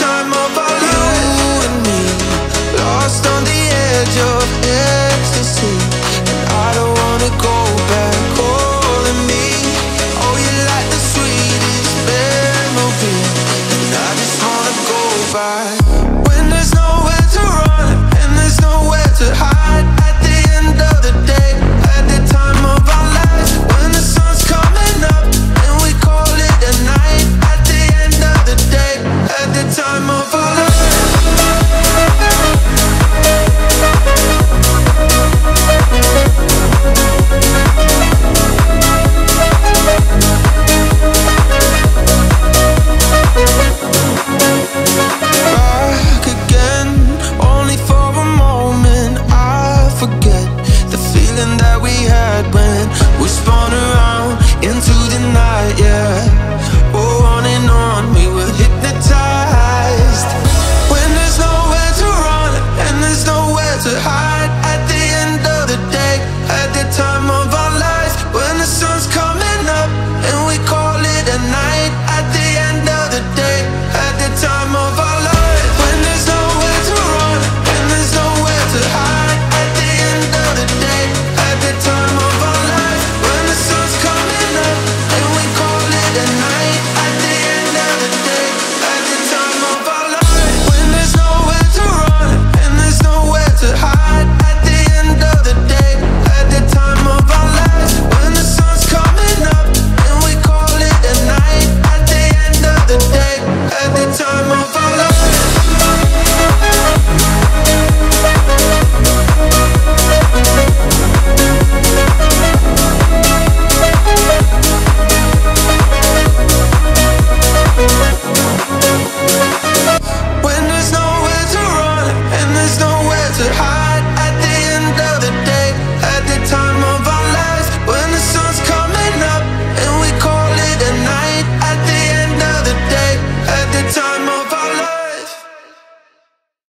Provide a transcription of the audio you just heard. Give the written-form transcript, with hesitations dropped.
time of our lives. You and me, lost on the edge of ecstasy, and I don't wanna go back. Calling me, oh, you're like the sweetest memory, and I just wanna go back.